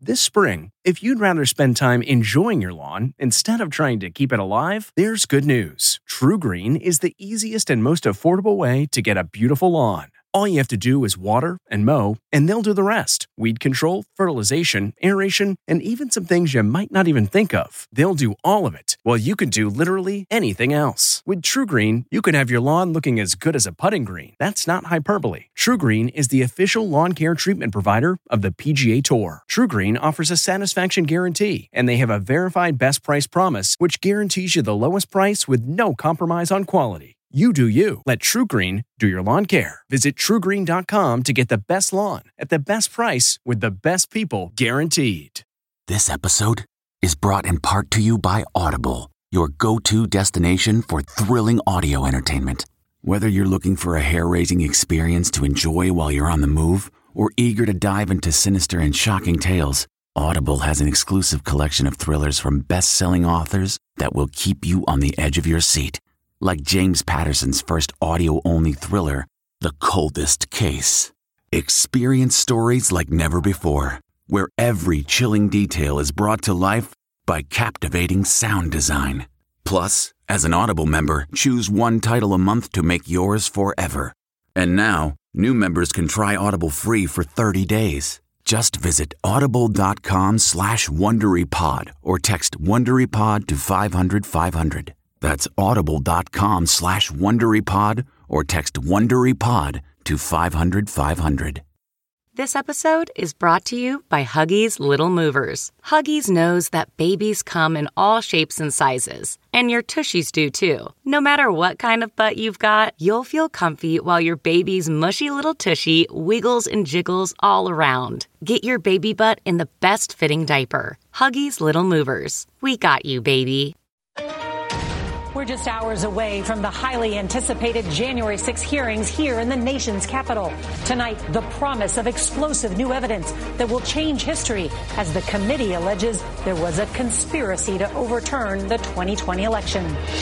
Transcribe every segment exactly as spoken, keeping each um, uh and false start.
This spring, if you'd rather spend time enjoying your lawn instead of trying to keep it alive, there's good news. TruGreen is the easiest and most affordable way to get a beautiful lawn. All you have to do is water and mow, and they'll do the rest. Weed control, fertilization, aeration, and even some things you might not even think of. They'll do all of it, while you can do literally anything else. With TruGreen, you can have your lawn looking as good as a putting green. That's not hyperbole. TruGreen is the official lawn care treatment provider of the P G A Tour. TruGreen offers a satisfaction guarantee, and they have a verified best price promise, which guarantees you the lowest price with no compromise on quality. You do you. Let TruGreen do your lawn care. Visit True Green dot com to get the best lawn at the best price with the best people guaranteed. This episode is brought in part to you by Audible, your go-to destination for thrilling audio entertainment. Whether you're looking for a hair-raising experience to enjoy while you're on the move or eager to dive into sinister and shocking tales, Audible has an exclusive collection of thrillers from best-selling authors that will keep you on the edge of your seat. Like James Patterson's first audio-only thriller, The Coldest Case. Experience stories like never before, where every chilling detail is brought to life by captivating sound design. Plus, as an Audible member, choose one title a month to make yours forever. And now, new members can try Audible free for thirty days. Just visit audible.com slash WonderyPod or text WonderyPod to five hundred five hundred. That's audible.com slash WonderyPod or text WonderyPod to five hundred five hundred. This episode is brought to you by Huggies Little Movers. Huggies knows that babies come in all shapes and sizes, and your tushies do too. No matter what kind of butt you've got, you'll feel comfy while your baby's mushy little tushy wiggles and jiggles all around. Get your baby butt in the best fitting diaper. Huggies Little Movers. We got you, baby. We're just hours away from the highly anticipated January sixth hearings here in the nation's capital. Tonight, the promise of explosive new evidence that will change history as the committee alleges there was a conspiracy to overturn the twenty twenty election.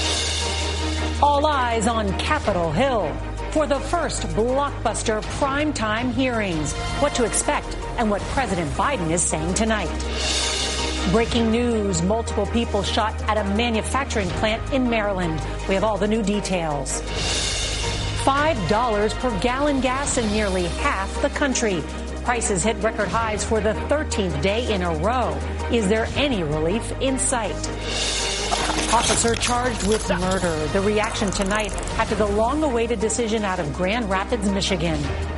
All eyes on Capitol Hill for the first blockbuster primetime hearings. What to expect and what President Biden is saying tonight. Breaking news, multiple people shot at a manufacturing plant in Maryland. We have all the new details. Five dollars per gallon gas in nearly half the country. Prices hit record highs for the thirteenth day in a row. Is there any relief in sight? Officer charged with murder. The reaction tonight after the long-awaited decision out of Grand Rapids, Michigan.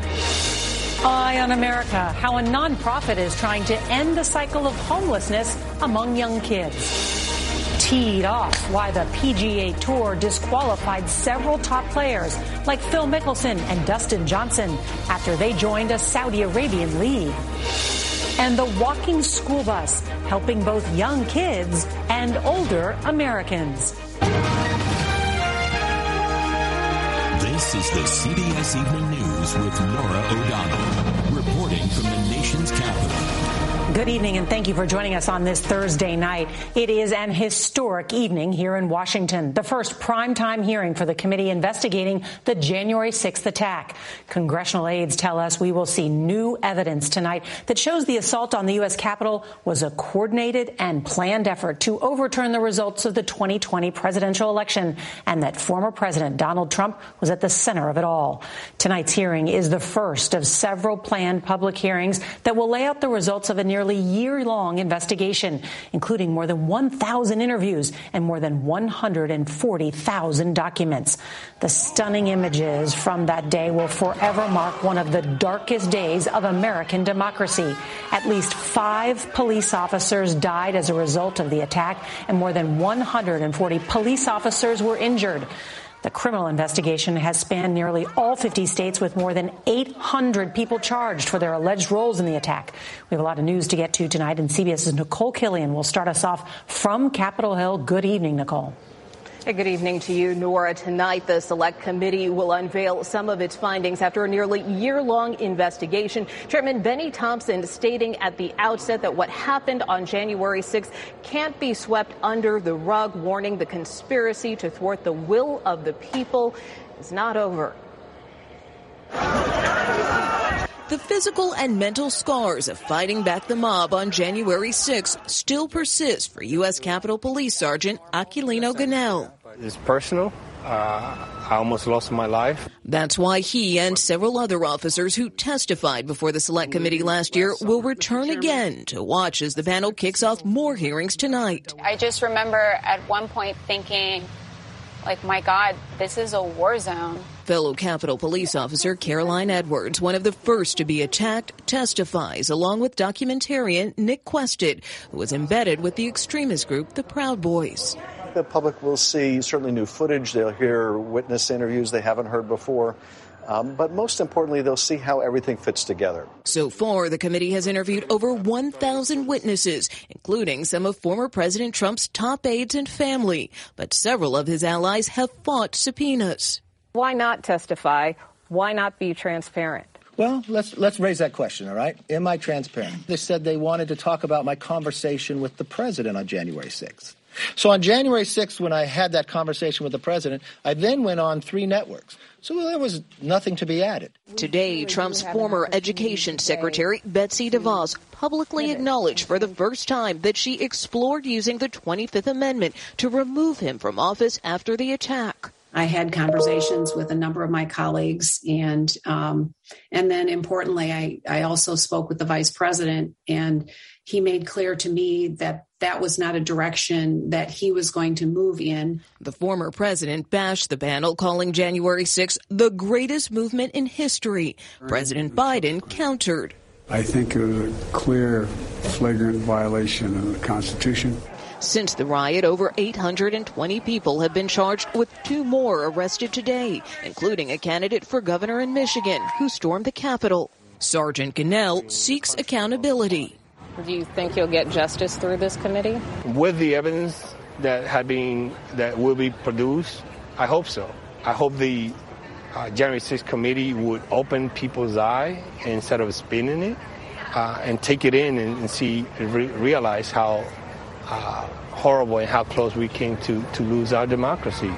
Eye on America, how a nonprofit is trying to end the cycle of homelessness among young kids. Teed off why the P G A Tour disqualified several top players like Phil Mickelson and Dustin Johnson after they joined a Saudi Arabian league. And the walking school bus, helping both young kids and older Americans. This is the C B S Evening News with Norah O'Donnell, reporting from the nation's capital. Good evening, and thank you for joining us on this Thursday night. It is an historic evening here in Washington, the first primetime hearing for the committee investigating the January sixth attack. Congressional aides tell us we will see new evidence tonight that shows the assault on the U S Capitol was a coordinated and planned effort to overturn the results of the twenty twenty presidential election, and that former President Donald Trump was at the center of it all. Tonight's hearing is the first of several planned public hearings that will lay out the results of a nearly year-long investigation, including more than one thousand interviews and more than one hundred forty thousand documents. The stunning images from that day will forever mark one of the darkest days of American democracy. At least five police officers died as a result of the attack, and more than one hundred forty police officers were injured. The criminal investigation has spanned nearly all fifty states, with more than eight hundred people charged for their alleged roles in the attack. We have a lot of news to get to tonight, and CBS's Nicole Killian will start us off from Capitol Hill. Good evening, Nicole. Good evening to you, Nora. Tonight, the Select Committee will unveil some of its findings after a nearly year-long investigation. Chairman Benny Thompson stating at the outset that what happened on January sixth can't be swept under the rug, warning the conspiracy to thwart the will of the people is not over. The physical and mental scars of fighting back the mob on January sixth still persist for U S Capitol Police Sergeant Aquilino Gonell. It's personal. Uh, I almost lost my life. That's why he and several other officers who testified before the Select Committee last year will return again to watch as the panel kicks off more hearings tonight. I just remember at one point thinking, like, my God, this is a war zone. Fellow Capitol Police Officer Caroline Edwards, one of the first to be attacked, testifies along with documentarian Nick Quested, who was embedded with the extremist group the Proud Boys. The public will see certainly new footage. They'll hear witness interviews they haven't heard before. Um, but most importantly, they'll see how everything fits together. So far, the committee has interviewed over one thousand witnesses, including some of former President Trump's top aides and family. But several of his allies have fought subpoenas. Why not testify? Why not be transparent? Well, let's let's raise that question, all right? Am I transparent? They said they wanted to talk about my conversation with the president on January sixth. So on January sixth, when I had that conversation with the president, I then went on three networks. So there was nothing to be added. Today, Trump's former education secretary, Betsy DeVos, publicly acknowledged for the first time that she explored using the twenty-fifth Amendment to remove him from office after the attack. I had conversations with a number of my colleagues, and um, and then importantly, I, I also spoke with the vice president, and he made clear to me that that was not a direction that he was going to move in. The former president bashed the panel, calling January sixth the greatest movement in history. President Biden countered. I think it was a clear, flagrant violation of the Constitution. Since the riot, over eight hundred twenty people have been charged, with two more arrested today, including a candidate for governor in Michigan who stormed the Capitol. Sergeant Gonell seeks accountability. Do you think you'll get justice through this committee? With the evidence that had been that will be produced, I hope so. I hope the uh, January sixth committee would open people's eye instead of spinning it, uh, and take it in and, and see, re- realize how uh, horrible and how close we came to, to lose our democracy.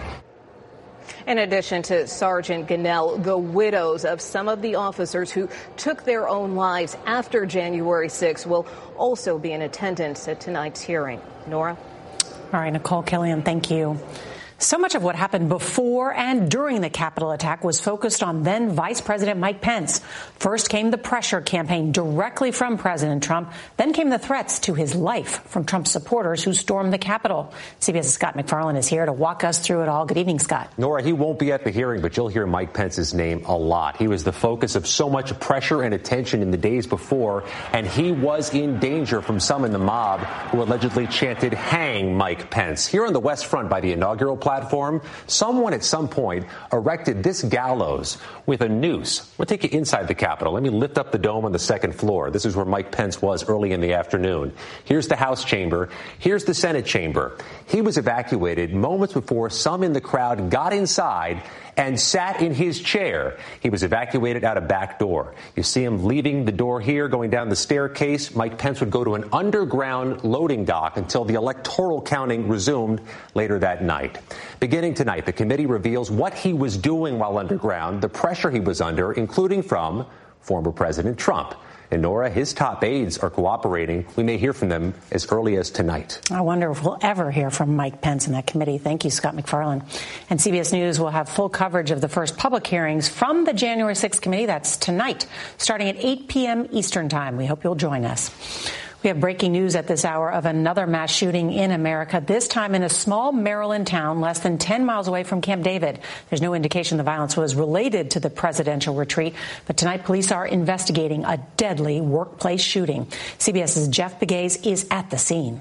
In addition to Sergeant Gonell, the widows of some of the officers who took their own lives after January sixth will also be in attendance at tonight's hearing. Nora? All right, Nicole Killian, thank you. So much of what happened before and during the Capitol attack was focused on then Vice President Mike Pence. First came the pressure campaign directly from President Trump. Then came the threats to his life from Trump's supporters who stormed the Capitol. CBS's Scott McFarland is here to walk us through it all. Good evening, Scott. Nora, he won't be at the hearing, but you'll hear Mike Pence's name a lot. He was the focus of so much pressure and attention in the days before, and he was in danger from some in the mob who allegedly chanted, "Hang Mike Pence." Here on the West Front by the inaugural platform, someone at some point erected this gallows with a noose. We'll take you inside the Capitol. Let me lift up the dome on the second floor. This is where Mike Pence was early in the afternoon. Here's the House chamber. Here's the Senate chamber. He was evacuated moments before some in the crowd got inside and sat in his chair. He was evacuated out a back door. You see him leaving the door here, going down the staircase. Mike Pence would go to an underground loading dock until the electoral counting resumed later that night. Beginning tonight, the committee reveals what he was doing while underground, the pressure he was under, including from former President Trump. And Nora, his top aides are cooperating. We may hear from them as early as tonight. I wonder if we'll ever hear from Mike Pence in that committee. Thank you, Scott McFarland. And C B S News will have full coverage of the first public hearings from the January sixth committee. That's tonight, starting at eight p.m. Eastern time. We hope you'll join us. We have breaking news at this hour of another mass shooting in America, this time in a small Maryland town less than ten miles away from Camp David. There's no indication the violence was related to the presidential retreat, but tonight police are investigating a deadly workplace shooting. CBS's Jeff Begays is at the scene.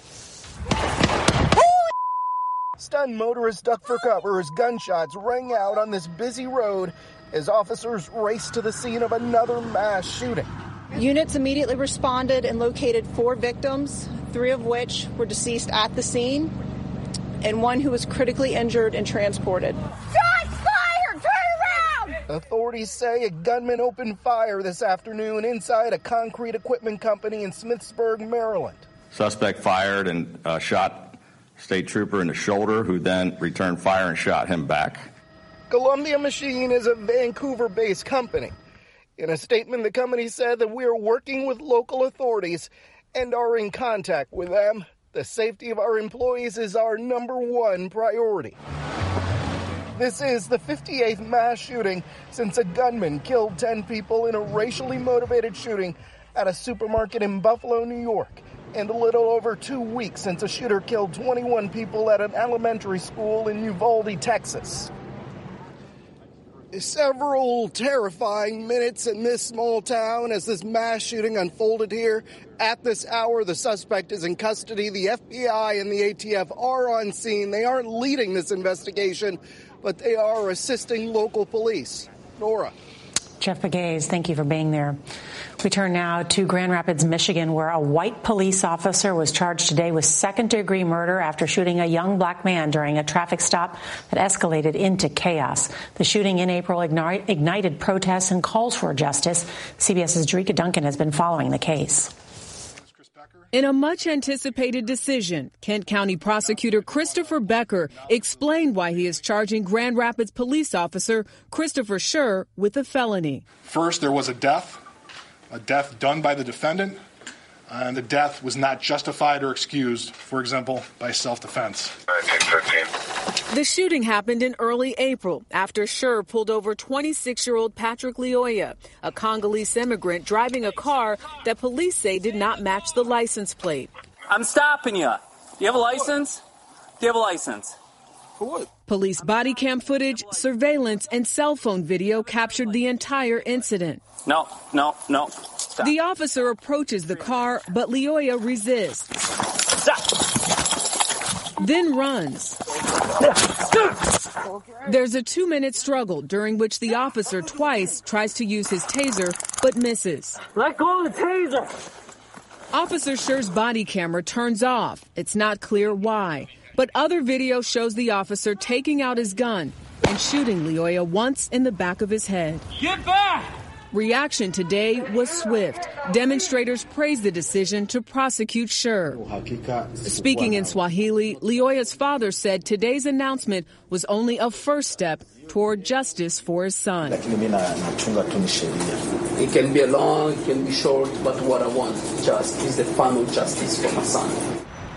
Stunned motorists ducked for cover as gunshots rang out on this busy road as officers raced to the scene of another mass shooting. Units immediately responded and located four victims, three of which were deceased at the scene, and one who was critically injured and transported. Shots fired! Turn around! Authorities say a gunman opened fire this afternoon inside a concrete equipment company in Smithsburg, Maryland. Suspect fired and uh, shot state trooper in the shoulder, who then returned fire and shot him back. Columbia Machine is a Vancouver-based company. In a statement, the company said that we are working with local authorities and are in contact with them. The safety of our employees is our number one priority. This is the fifty-eighth mass shooting since a gunman killed ten people in a racially motivated shooting at a supermarket in Buffalo, New York, and a little over two weeks since a shooter killed twenty-one people at an elementary school in Uvalde, Texas. Several terrifying minutes in this small town as this mass shooting unfolded here. At this hour, the suspect is in custody. The F B I and the A T F are on scene. They aren't leading this investigation, but they are assisting local police. Nora. Jeff Pegues, thank you for being there. We turn now to Grand Rapids, Michigan, where a white police officer was charged today with second-degree murder after shooting a young black man during a traffic stop that escalated into chaos. The shooting in April ignited protests and calls for justice. CBS's Jerika Duncan has been following the case. In a much-anticipated decision, Kent County Prosecutor Christopher Becker explained why he is charging Grand Rapids police officer Christopher Scher with a felony. First, there was a death, a death done by the defendant, and the death was not justified or excused, for example, by self-defense. The shooting happened in early April after Scher pulled over twenty-six-year-old Patrick Lioya, a Congolese immigrant driving a car that police say did not match the license plate. I'm stopping you. Do you have a license? Do you have a license? For what? Police body cam footage, surveillance, and cell phone video captured the entire incident. No, no, no. Stop. The officer approaches the car, but Lioya resists. Stop. Then runs. There's a two-minute struggle during which the officer twice tries to use his taser, but misses. Let go of the taser. Officer Scher's body camera turns off. It's not clear why. But other video shows the officer taking out his gun and shooting Lioya once in the back of his head. Get back! Reaction today was swift. Demonstrators praised the decision to prosecute Scher. Speaking in Swahili, Lioya's father said today's announcement was only a first step toward justice for his son. It can be long, it can be short, but what I want just is the final justice for my son.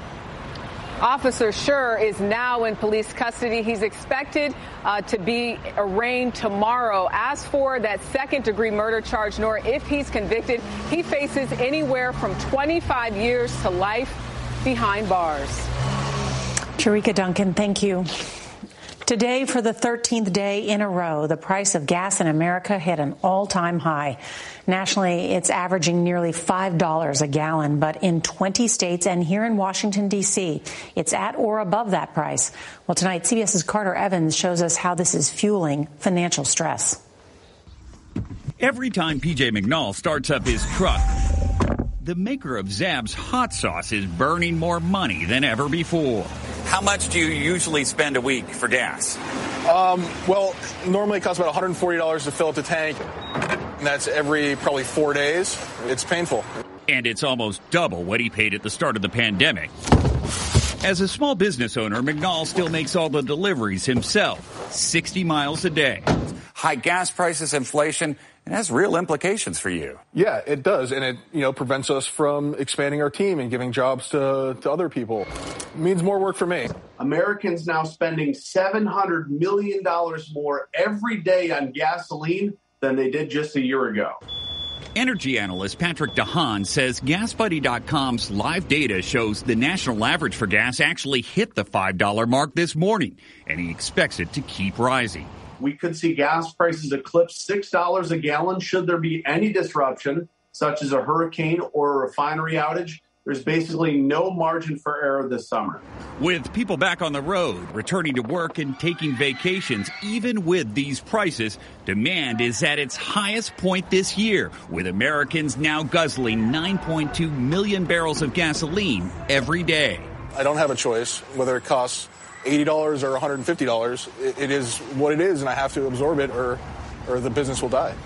Officer Scher is now in police custody. He's expected uh, to be arraigned tomorrow. As for that second-degree murder charge, nor if he's convicted, he faces anywhere from twenty-five years to life behind bars. Jerika Duncan, thank you. Today, for the thirteenth day in a row, the price of gas in America hit an all-time high. Nationally, it's averaging nearly five dollars a gallon, but in twenty states and here in Washington, D C, it's at or above that price. Well, tonight, CBS's Carter Evans shows us how this is fueling financial stress. Every time P J McNall starts up his truck, the maker of Zab's hot sauce is burning more money than ever before. How much do you usually spend a week for gas? Um, well, normally it costs about one hundred forty dollars to fill up the tank. And that's every probably four days. It's painful. And it's almost double what he paid at the start of the pandemic. As a small business owner, McNall still makes all the deliveries himself, sixty miles a day. High gas prices, inflation, it has real implications for you. Yeah, it does. And it, you know, prevents us from expanding our team and giving jobs to, to other people. It means more work for me. Americans now spending seven hundred million dollars more every day on gasoline than they did just a year ago. Energy analyst Patrick DeHaan says gas buddy dot com's live data shows the national average for gas actually hit the five dollar mark this morning, and he expects it to keep rising. We could see gas prices eclipse six dollars a gallon should there be any disruption, such as a hurricane or a refinery outage. There's basically no margin for error this summer. With people back on the road, returning to work and taking vacations, even with these prices, demand is at its highest point this year, with Americans now guzzling nine point two million barrels of gasoline every day. I don't have a choice, whether it costs eighty dollars or one hundred fifty dollars. It, it is what it is, and I have to absorb it or, or the business will die.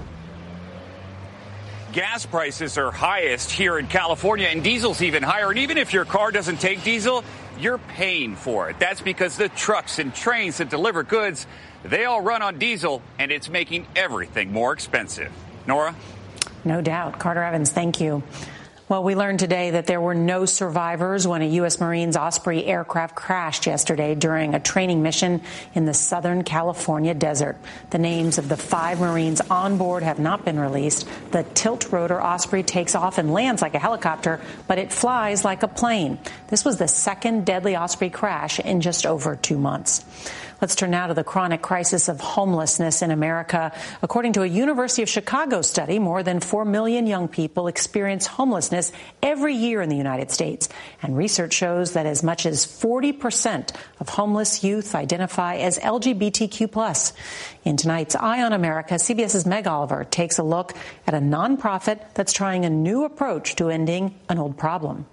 Gas prices are highest here in California, and diesel's even higher. And even if your car doesn't take diesel, you're paying for it. That's because the trucks and trains that deliver goods, they all run on diesel, and it's making everything more expensive. Nora? No doubt. Carter Evans, thank you. Well, we learned today that there were no survivors when a U S. Marines Osprey aircraft crashed yesterday during a training mission in the Southern California desert. The names of the five Marines on board have not been released. The tilt-rotor Osprey takes off and lands like a helicopter, but it flies like a plane. This was the second deadly Osprey crash in just over two months. Let's turn now to the chronic crisis of homelessness in America. According to a University of Chicago study, more than four million young people experience homelessness every year in the United States. And research shows that as much as forty percent of homeless youth identify as L G B T Q plus. In tonight's Eye on America, CBS's Meg Oliver takes a look at a nonprofit that's trying a new approach to ending an old problem.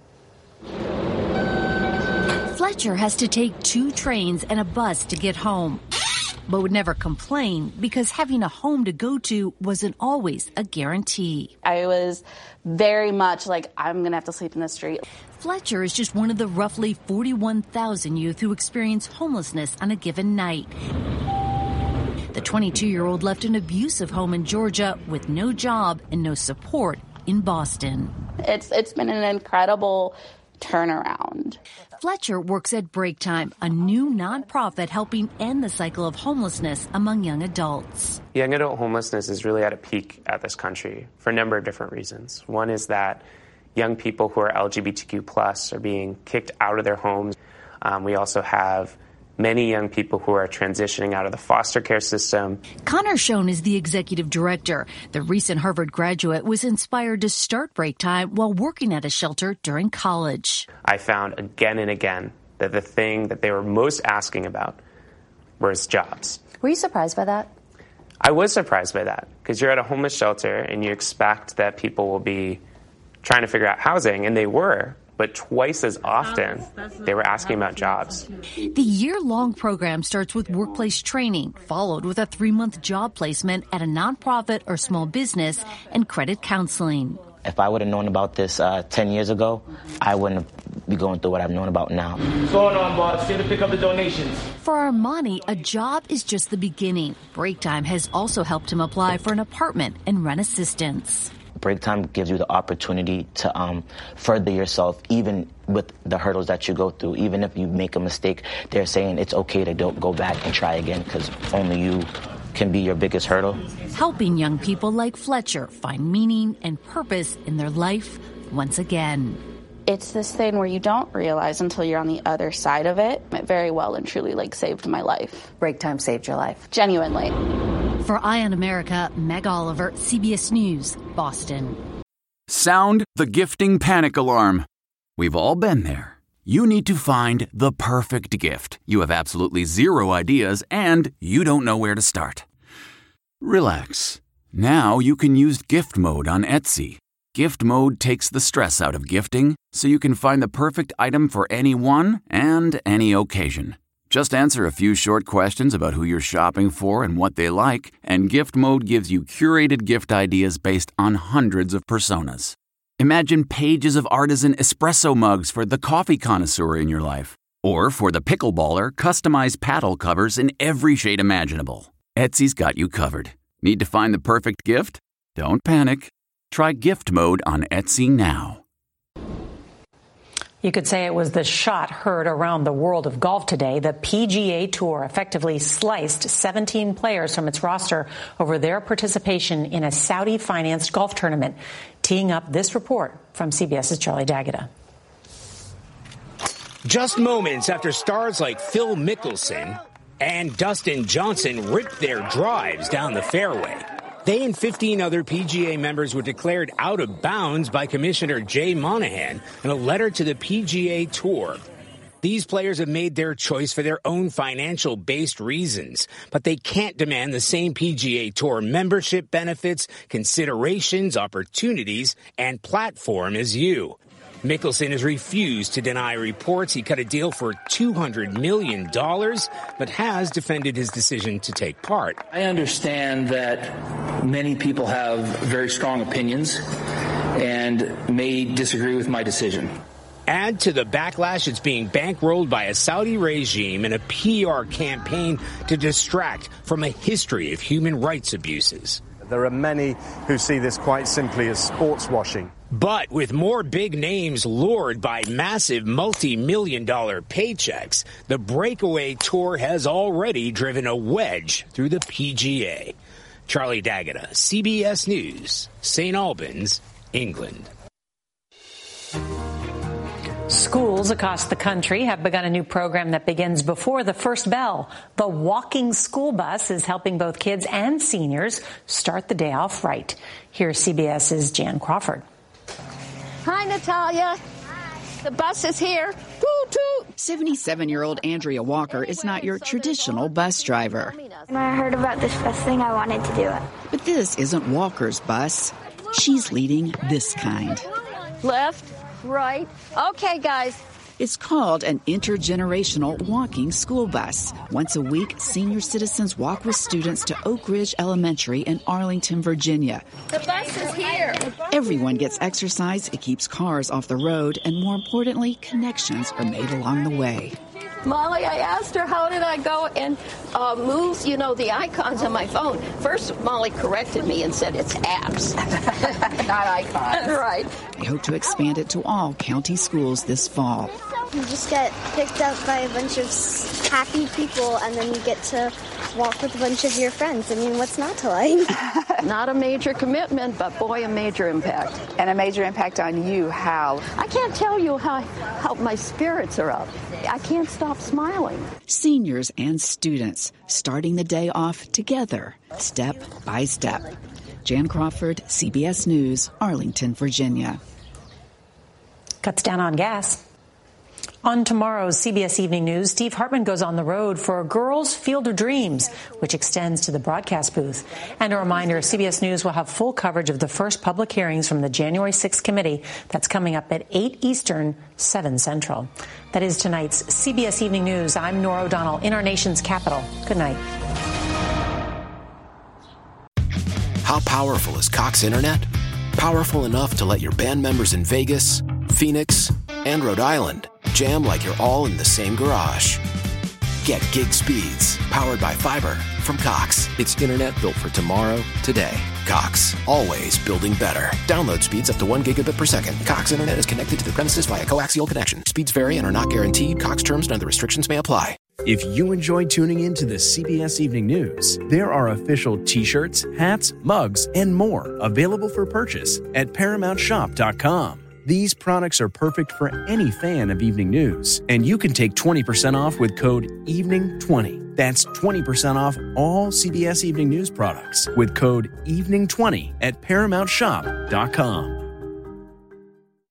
Fletcher has to take two trains and a bus to get home, but would never complain because having a home to go to wasn't always a guarantee. I was very much like, I'm going to have to sleep in the street. Fletcher is just one of the roughly forty-one thousand youth who experience homelessness on a given night. The twenty-two-year-old left an abusive home in Georgia with no job and no support in Boston. It's It's been an incredible turnaround. Fletcher works at Break Time, a new nonprofit helping end the cycle of homelessness among young adults. Young adult homelessness is really at a peak at this country for a number of different reasons. One is that young people who are L G B T Q plus are being kicked out of their homes. Um, we also have many young people who are transitioning out of the foster care system. Connor Schoen is the executive director. The recent Harvard graduate was inspired to start Break Time while working at a shelter during college. I found again and again that the thing that they were most asking about was jobs. Were you surprised by that? I was surprised by that because you're at a homeless shelter and you expect that people will be trying to figure out housing, and they were. But twice as often, they were asking about jobs. The year-long program starts with workplace training, followed with a three-month job placement at a nonprofit or small business and credit counseling. If I would have known about this uh, ten years ago, I wouldn't be going through what I've known about now. What's going on, boss? Here to pick up the donations. For Armani, a job is just the beginning. Break Time has also helped him apply for an apartment and rent assistance. Break Time gives you the opportunity to um, further yourself, even with the hurdles that you go through. Even if you make a mistake, they're saying it's okay to don't go back and try again because only you can be your biggest hurdle. Helping young people like Fletcher find meaning and purpose in their life once again. It's this thing where you don't realize until you're on the other side of it. It very well and truly like saved my life. Break Time saved your life. Genuinely. For Eye on America, Meg Oliver, C B S News, Boston. Sound the gifting panic alarm. We've all been there. You need to find the perfect gift. You have absolutely zero ideas and you don't know where to start. Relax. Now you can use gift mode on Etsy. Gift mode takes the stress out of gifting so you can find the perfect item for anyone and any occasion. Just answer a few short questions about who you're shopping for and what they like, and Gift Mode gives you curated gift ideas based on hundreds of personas. Imagine pages of artisan espresso mugs for the coffee connoisseur in your life, or for the pickleballer, customized paddle covers in every shade imaginable. Etsy's got you covered. Need to find the perfect gift? Don't panic. Try Gift Mode on Etsy now. You could say it was the shot heard around the world of golf today. The P G A Tour effectively sliced seventeen players from its roster over their participation in a Saudi-financed golf tournament. Teeing up this report from CBS's Charlie D'Agata. Just moments after stars like Phil Mickelson and Dustin Johnson ripped their drives down the fairway, they and fifteen other P G A members were declared out of bounds by Commissioner Jay Monahan in a letter to the P G A Tour. These players have made their choice for their own financial-based reasons, but they can't demand the same P G A Tour membership benefits, considerations, opportunities, and platform as you. Mickelson has refused to deny reports he cut a deal for two hundred million dollars, but has defended his decision to take part. I understand that many people have very strong opinions and may disagree with my decision. Add to the backlash, it's being bankrolled by a Saudi regime and a P R campaign to distract from a history of human rights abuses. There are many who see this quite simply as sports washing. But with more big names lured by massive multi-million dollar paychecks, the Breakaway Tour has already driven a wedge through the P G A. Charlie D'Agata, C B S News, Saint Albans, England. Schools across the country have begun a new program that begins before the first bell. The Walking School Bus is helping both kids and seniors start the day off right. Here's CBS's Jan Crawford. Hi, Natalia. Hi. The bus is here. Toot, toot. seventy-seven-year-old Andrea Walker is not your traditional bus driver. When I heard about this bus thing, I wanted to do it. But this isn't Walker's bus. She's leading this kind. Left, right. Okay, guys. It's called an intergenerational walking school bus. Once a week, senior citizens walk with students to Oak Ridge Elementary in Arlington, Virginia. The bus is here. Everyone gets exercise, it keeps cars off the road, and more importantly, connections are made along the way. Molly, I asked her how did I go and uh, move, you know, the icons on my phone. First, Molly corrected me and said it's apps, not icons. Right. They hope to expand it to all county schools this fall. You just get picked up by a bunch of happy people, and then you get to walk with a bunch of your friends. I mean, what's not to like? Not a major commitment, but boy, a major impact. And a major impact on you, how? I can't tell you how, how my spirits are up. I can't stop smiling. Seniors and students starting the day off together, step by step. Jan Crawford, C B S News, Arlington, Virginia. Cuts down on gas. On tomorrow's C B S Evening News, Steve Hartman goes on the road for Girls Field of Dreams, which extends to the broadcast booth. And a reminder, C B S News will have full coverage of the first public hearings from the January sixth committee. That's coming up at eight Eastern, seven Central. That is tonight's C B S Evening News. I'm Norah O'Donnell in our nation's capital. Good night. How powerful is Cox Internet? Powerful enough to let your band members in Vegas, Phoenix, and Rhode Island jam like you're all in the same garage. Get gig speeds powered by fiber from Cox. It's internet built for tomorrow, today. Cox, always building better. Download speeds up to one gigabit per second. Cox Internet is connected to the premises via coaxial connection. Speeds vary and are not guaranteed. Cox terms and other restrictions may apply. If you enjoy tuning in to the C B S Evening News, there are official t-shirts, hats, mugs, and more available for purchase at paramount shop dot com. These products are perfect for any fan of evening news, and you can take twenty percent off with code evening twenty. That's twenty percent off all C B S Evening News products with code evening twenty at paramount shop dot com.